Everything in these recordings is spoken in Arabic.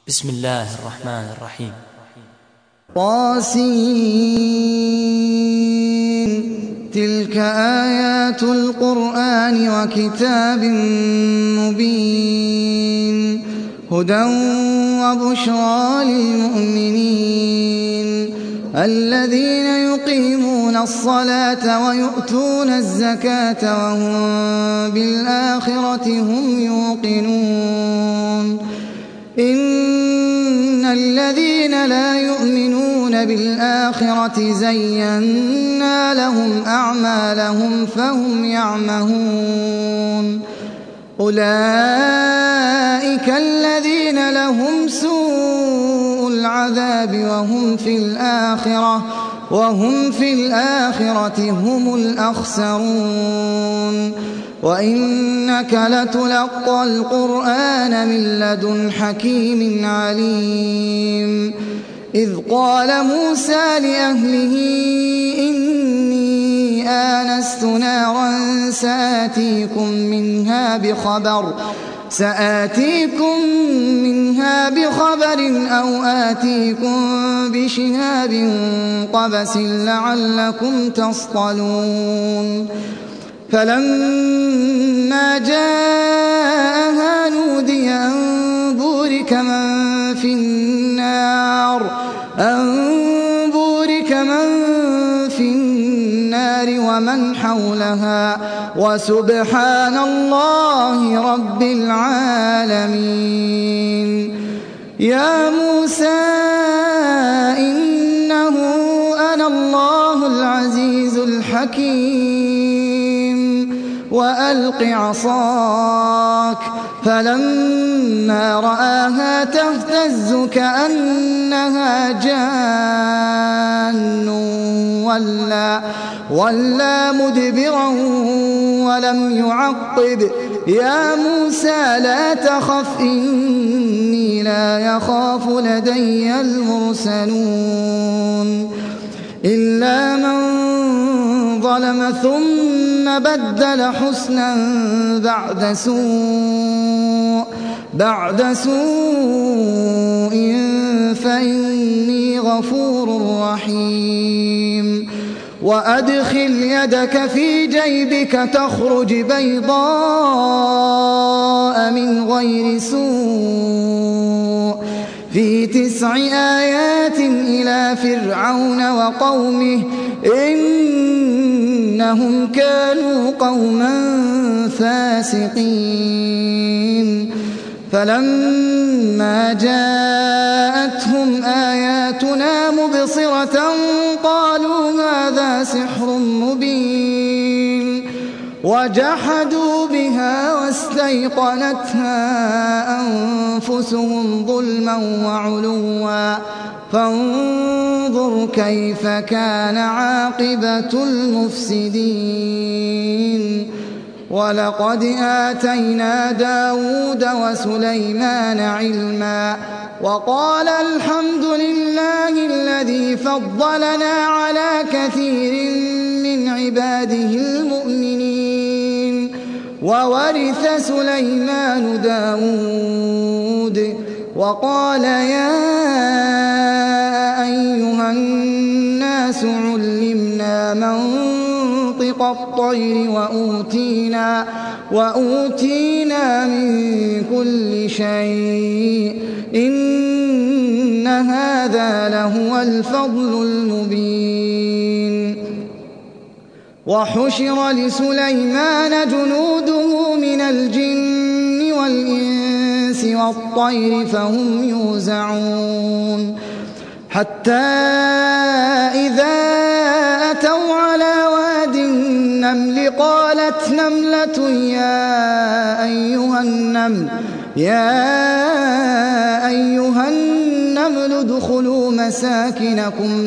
بسم الله الرحمن الرحيم. طاسين تلك آيات القرآن وكتاب مبين هدى وبشرى للمؤمنين الذين يقيمون الصلاة ويؤتون الزكاة وهم بالآخرة هم يوقنون إن الذين لا يؤمنون بالآخرة زينا لهم أعمالهم فهم يعمهون أولئك الذين لهم سوء العذاب وهم في الآخرة هم الأخسرون وإنك لتلقى القرآن من لدن حكيم عليم إذ قال موسى لأهله إني آنست نارا سآتيكم منها بخبر أو آتيكم بشهاب قبس لعلكم تصطلون فلما جاءها نودي أن بورك من في النار ومن حولها وسبحان الله رب العالمين يا موسى إنه أنا الله العزيز الحكيم وألق عصاك فلما رآها تهتز كأنها جان ولا مدبرا ولم يعقب يا موسى لا تخف إني لا يخاف لدي المرسلون إلا من ظلم ثم بدل حسنا بعد سوء فإني غفور رحيم وأدخل يدك في جيبك تخرج بيضاء من غير سوء في 9 آيات إلى فرعون وقومه إنهم كانوا قوما فاسقين فلما جاءتهم آياتنا مبصرة قالوا هذا سحر مبين وجحدوا بها واستيقنتها أنفسهم ظلما وعلوا فانظر كيف كان عاقبة المفسدين ولقد آتينا داود وسليمان علما وقال الحمد لله الذي فضلنا على كثير من عباده المؤمنين وورث سليمان داود وقال يا أيها الناس علمنا منطق الطير وأوتينا من كل شيء إن هذا لهو الفضل المبين وحشر لسليمان جنوده من الجن والإنس والطير فهم يوزعون حتى إذا أتوا على واد النمل قالت نملة يا أيها النمل ادخلوا مساكنكم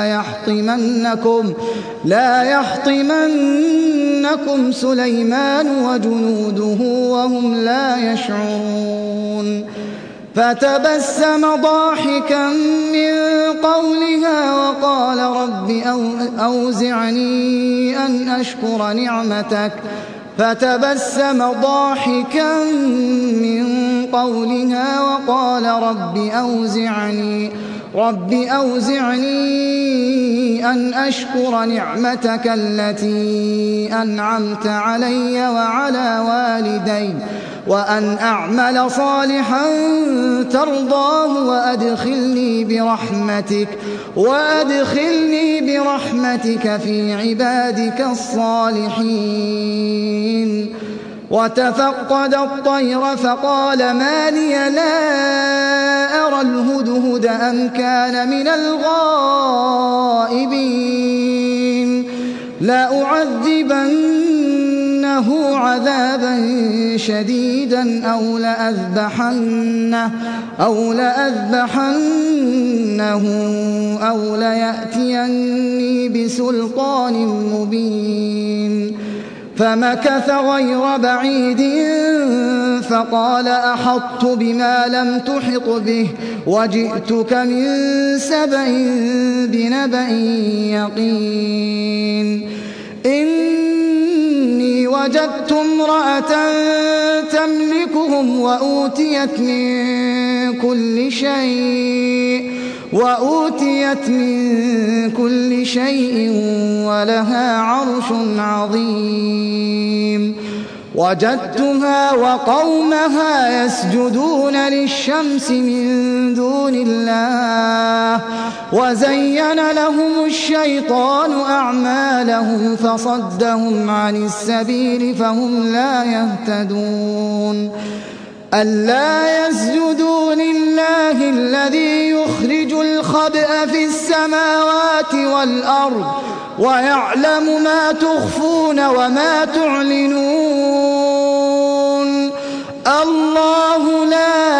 لا يحطمنكم سليمان وجنوده وهم لا يشعرون فتبسم ضاحكا من قولها وقال رب أوزعني أن أشكر فتبسم ضاحكا من قولها وقال رب أوزعني أن أشكر نعمتك التي أنعمت علي وعلى والدي وأن أعمل صالحا ترضاه وأدخلني برحمتك في عبادك الصالحين. وتفقد الطير فقال ما لي لا أرى الهدهد أم كان من الغائبين لأعذبنه عذابا شديدا أو لأذبحنه أو ليأتيني بسلطان مبين. فمكث غير بعيد فقال أحطت بما لم تحط به وجئتك من سبأ بنبأ يقين. إني وجدت امرأة تملكهم وأوتيت من كل شيء ولها عرش عظيم. وجدتها وقومها يسجدون للشمس من دون الله وزين لهم الشيطان أعمالهم فصدهم عن السبيل فهم لا يهتدون. ألا يسجدوا لله الذي يخرج الخبأ في السماوات والأرض ويعلم ما تخفون وما تعلنون. الله لا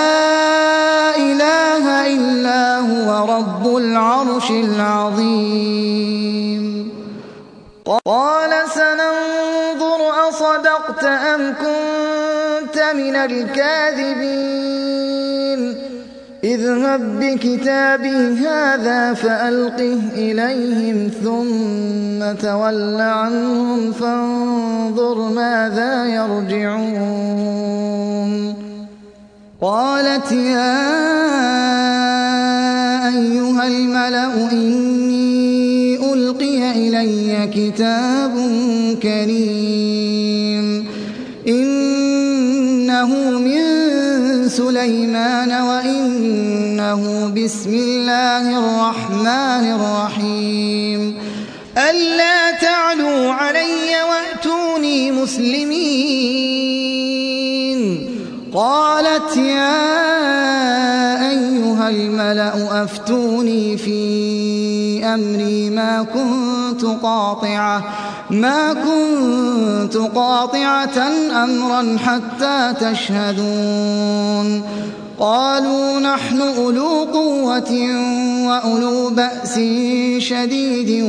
إله إلا هو رب العرش العظيم. قال سننظر أصدقت أم كنت من الكاذبين. اذهب بكتابي هذا فألقه إليهم ثم تول عنهم فانظر ماذا يرجعون. قالت يا أيها الملأ إني ألقي إلي كتاب كريم إنه من سليمان وإنه بسم الله الرحمن الرحيم. ألا تعلوا علي وأتوني مسلمين. قالت يا أيها الملأ أفتوني في أمري ما كنت قاطعة أمرا حتى تشهدون. قالوا نحن أولو قوة وأولو بأس شديد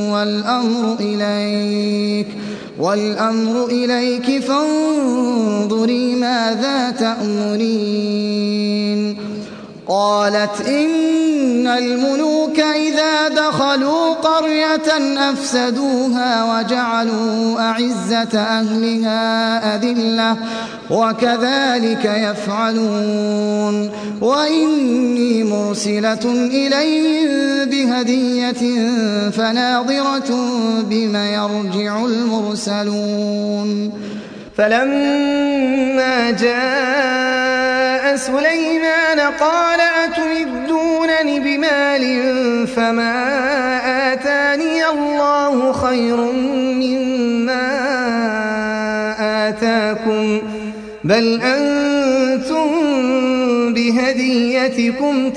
والأمر إليك فانظري ماذا تأمرين. قالت إن الملوك إذا دخلوا قرية أفسدوها وجعلوا أعزة أهلها أذلة وكذلك يفعلون. وإني مرسلة إليهم بهدية فناظرة بما يرجع المرسلون. فلما جاء سليمان قال أتمدونني بمال فما آتاني الله خير مما آتاكم بل أنتم بهديتكم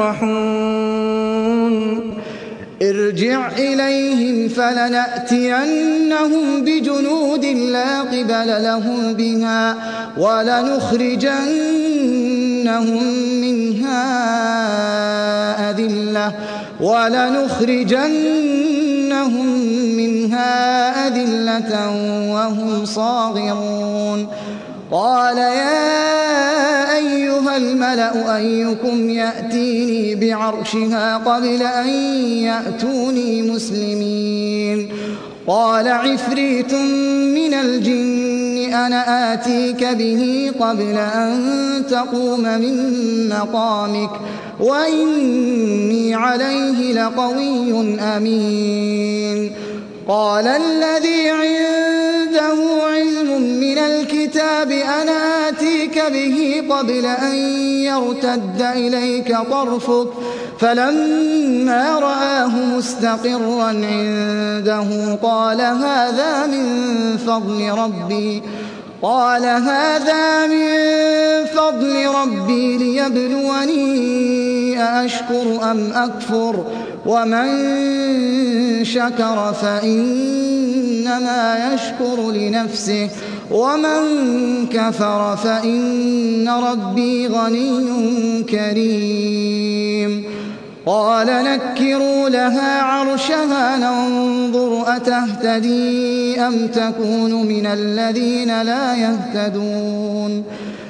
تفرحون. ارجع إليهم فلنأتينهم بجنود لا قبل لهم بها ولنخرجنهم منها أذلة وهم صاغرون. قال يا أيها الملأ أيكم يأتيني بعرشها قبل أن يأتوني مسلمين. قال عفريت من الجن أنا آتيك به قبل أن تقوم من مقامك وإني عليه لقوي أمين. قال الذي عنده علم من الكتاب أنا آتيك به قبل أن يرتد إليك طرفك فلما رآه مستقرا عنده قال هذا من فضل ربي ليبلوني أأشكر أم أكفر ومن شكر فإنما يشكر لنفسه ومن كفر فإن ربي غني كريم. قال نكروا لها عرشها ننظر أتهتدي أم تكون من الذين لا يهتدون.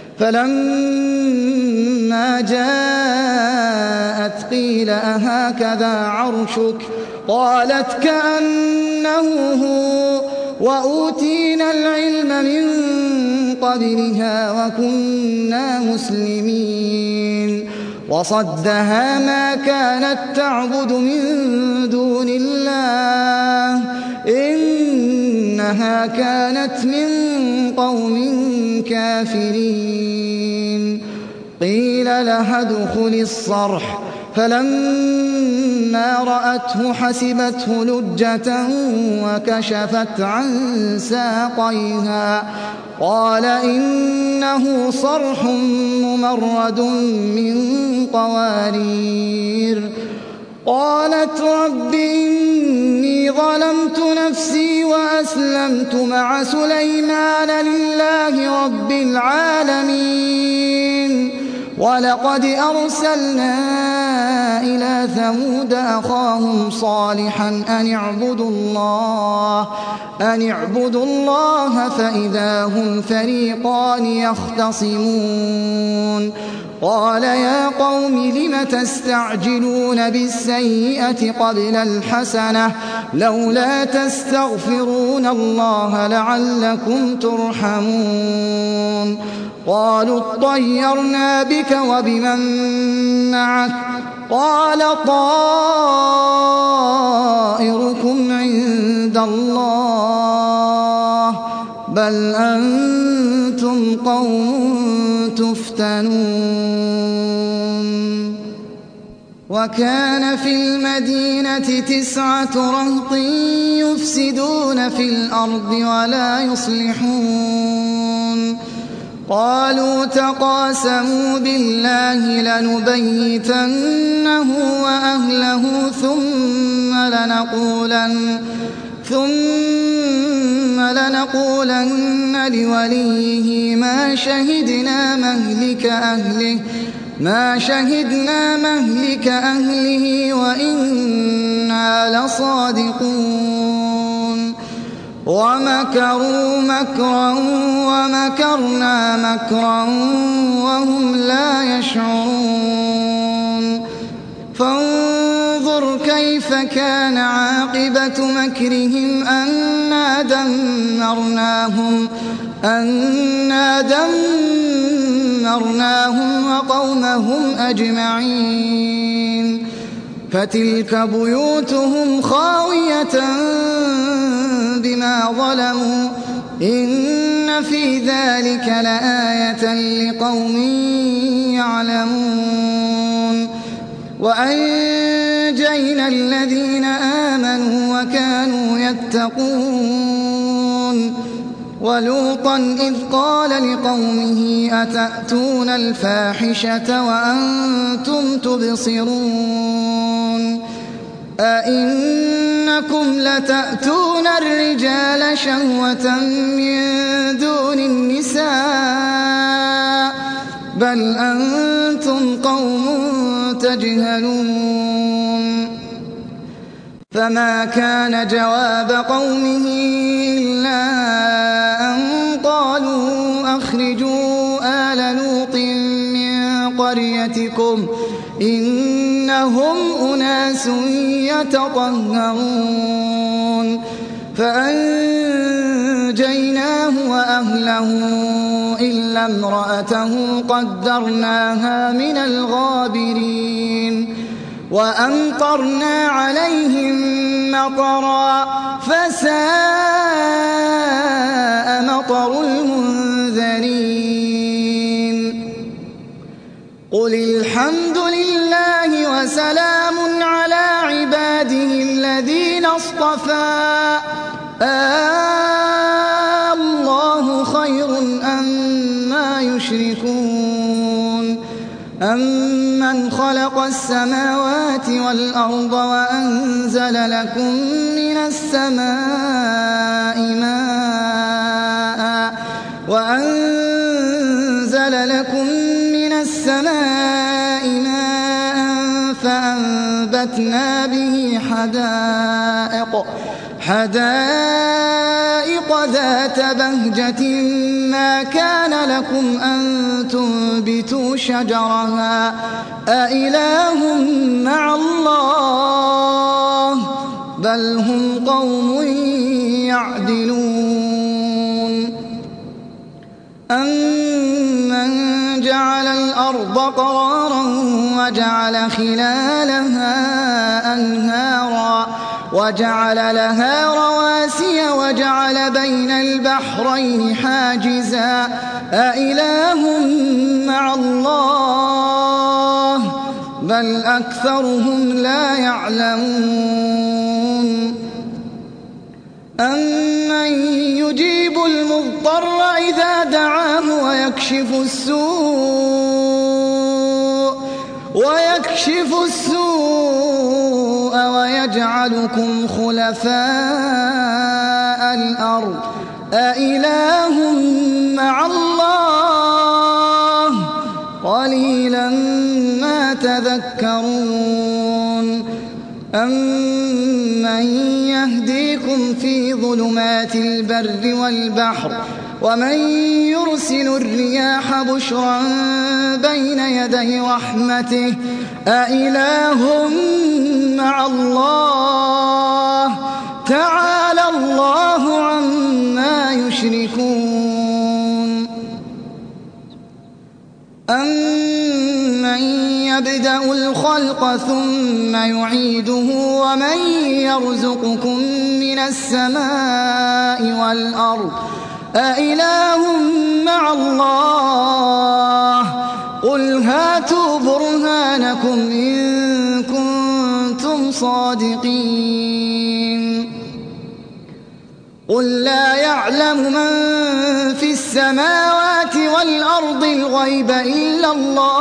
فلما جاءت قيل أهكذا عرشك قالت كأنه هو وأوتينا العلم من قبلها وكنا مسلمين. وصدها ما كانت تعبد من دون الله إنها كانت من قوم كافرين. قيل لها ادخل الصرح فلما رأته حسبته لجة وكشفت عن ساقيها قال إنه صرح ممرد من قوارير. قالت رب إني ظلمت نفسي وأسلمت مع سليمان لله رب العالمين. ولقد أرسلنا إلى ثمود أخاهم صالحا أن اعبدوا الله فإذا هم فريقان يختصمون. قال يا قوم لم تستعجلون بالسيئة قبل الحسنة لولا تستغفرون الله لعلكم ترحمون. قالوا اطيرنا بك وبمن معك قال طائركم عند الله بل أنتم قوم تفتنون. وكان في المدينة 9 رهط يفسدون في الأرض ولا يصلحون. قالوا تقاسموا بالله لنبيتنه وأهله ثم لنقولن لوليه ما شهدنا مهلك أهله وإنا لصادقون. ومكروا مكرا ومكرنا مكرا وهم لا يشعرون. فانظر كيف كان عاقبة مكرهم أنا دمرناهم وقومهم أجمعين. فتلك بيوتهم خاوية بما ظلموا إن في ذلك لآية لقوم يعلمون. وأنجينا الذين آمنوا وكانوا يتقون. ولوطا إذ قال لقومه أتأتون الفاحشة وأنتم تبصرون أئنكم لتأتون الرجال شهوة من دون النساء بل أنتم قوم تجهلون. فما كان جواب قومه إلا أن قالوا أخرجوا آل لوط من قريتكم إنهم أناس يتطهرون. فأنجيناه وأهله إلا امرأته قدرناها من الغابرين وأمطرنا عليهم مطرا فساء مطر المنذرين قل الحمد لله وسلام على عباده الذين اصطفى الله خير أما يشركون أمن خلق السماوات والأرض وأنزل لكم من السماء ماء فأنبتنا به حدائق ذات بهجة ما كان لكم أن تنبتوا شجرها أإله مع الله بل هم قوم يعدلون أمن جعل الأرض قرارا وجعل خلالها أنهارا وجعل لها رواسي وجعل بين البحرين حاجزا أإله مع الله بل أكثرهم لا يعلمون أمن يجيب المضطر إذا دعاه ويكشف السوء ويجعلكم خلفاء الأرض أإله مع الله قليلا ما تذكرون أمن يهديكم في ظلمات البر والبحر ومن يرسل الرياح بشرا بين يدي رحمته أإله مع الله تعالى الله عما يشركون أمن يبدأ الخلق ثم يعيده ومن يرزقكم من السماء والأرض أإله مع الله قل هاتوا برهانكم إن كنتم صادقين قل لا يعلم من في السماوات والأرض الغيب إلا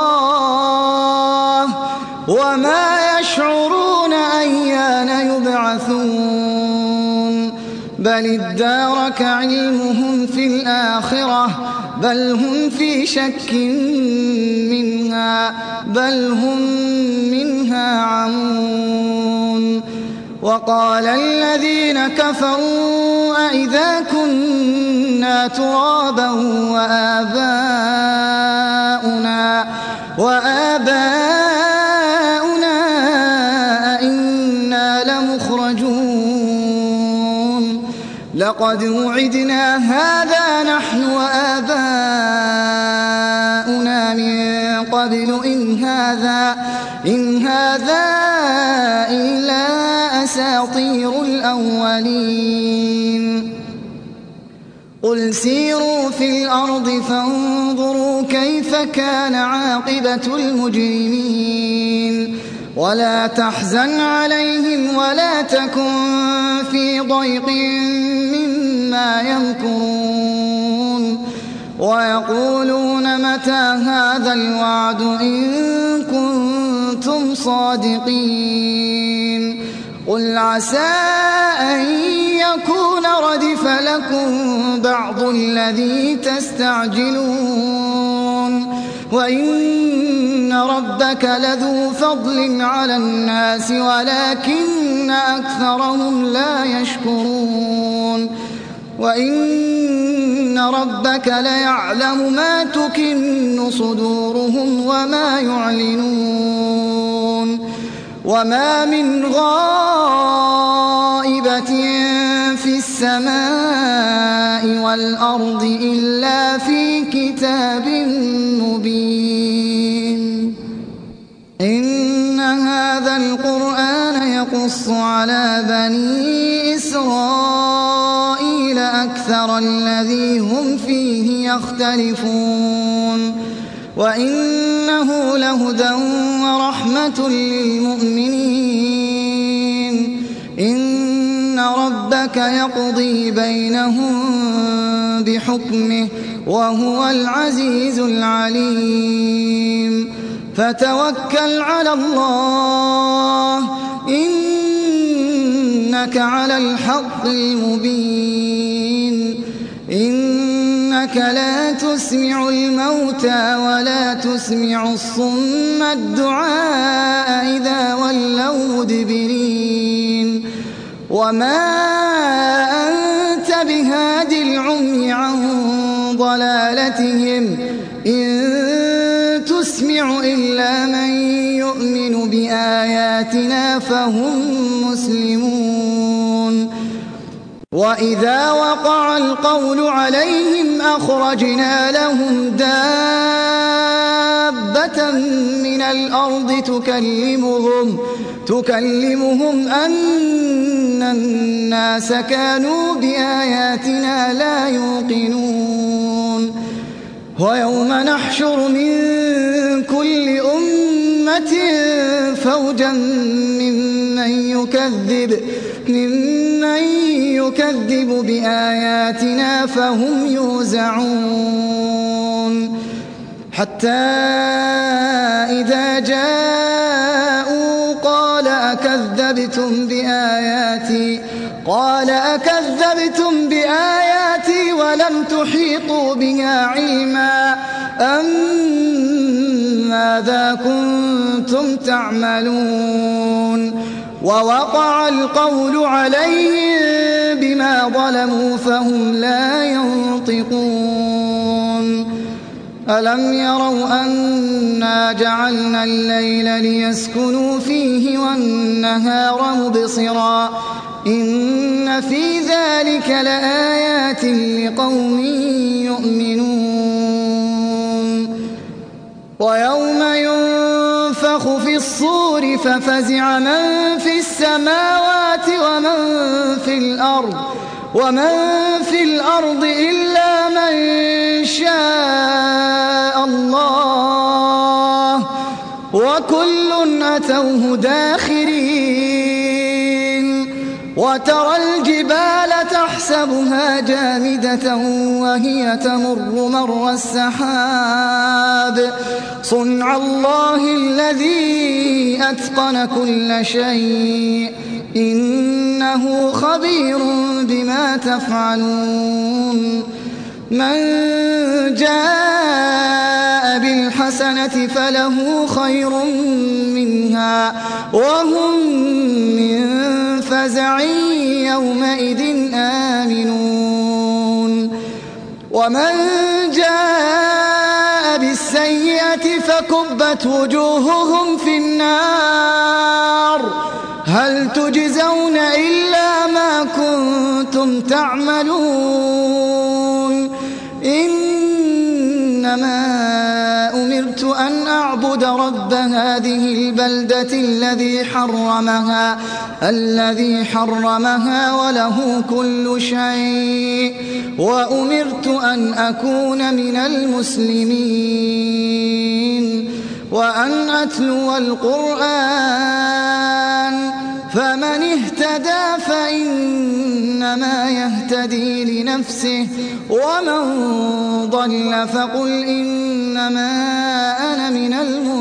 الله وما يشعرون أيان يبعثون بل ادارك علمهم في الآخرة بل هم في شك منها بل هم منها عمون وقال الذين كفروا أئذا كنا ترابا وآباؤنا أئنا لمخرجون لقد وعدنا هذا نحن وآباؤنا من قبل إن هذا إلا أساطير الأولين قل سيروا في الأرض فانظروا كيف كان عاقبة المجرمين ولا تحزن عليهم ولا تكن في ضيق مما يمكرون ويقولون متى هذا الوعد إن كنتم صادقين قل عسى أن يكون ردف لكم بعض الذي تستعجلون وإن ربك لذو فضل على الناس ولكن أكثرهم لا يشكرون وإن ربك ليعلم ما تكن صدورهم وما يعلنون وما من غائبة في السماء السماء والأرض إلا في كتاب مبين إن هذا القرآن يقص على بني إسرائيل أكثر الذي هم فيه يختلفون وإنه لهدى ورحمة للمؤمنين إن ربك يقضي بينهم بحكمه وهو العزيز العليم فتوكل على الله إنك على الحق المبين إنك لا تسمع الموتى ولا تسمع الصم الدعاء إذا ولوا مدبرين وما أنت بهاد العمي عن ضلالتهم إن تسمع إلا من يؤمن بآياتنا فهم مسلمون وإذا وقع القول عليهم أخرجنا لهم دابة من الأرض تكلمهم أن الناس كانوا بآياتنا لا يوقنون ويوم نحشر من كل أمة فوجا ممن يكذب بآياتنا فهم يوزعون حتى إذا جاءوا قال أكذبتم بآياتي ولم تحيطوا بها علما أم ماذا كنتم تعملون ووقع القول عليهم بما ظلموا فهم لا ينطقون ألم يروا أنا جعلنا الليل ليسكنوا فيه والنهار مبصرا إن في ذلك لآيات لقوم يؤمنون ويوم ينفخ في الصور ففزع من في السماوات ومن في الأرض إلا من شاء الله وكل أتوه داخرين وترى الجبال تحسبها جامدة وهي تمر مر السحاب صنع الله الذي أتقن كل شيء إنه خبير بما تفعلون من جاء بالحسنة فله خير منها وهم من فزع يومئذ آمنون ومن جاء بالسيئة فكبت وجوههم في النار هل تجزون إلا ما كنتم تعملون إنما أمرت أن أعبد رب هذه البلدة الذي حرمها وله كل شيء وأمرت أن أكون من المسلمين وأن أتلو القرآن فمن اهتدى فإنما يهتدي لنفسه ومن ضل فقل إنما أنا من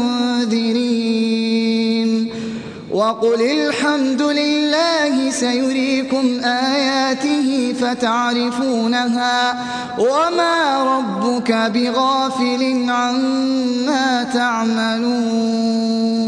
المنذرين وقل الحمد لله سيريكم آياته فتعرفونها وما ربك بغافل عما تعملون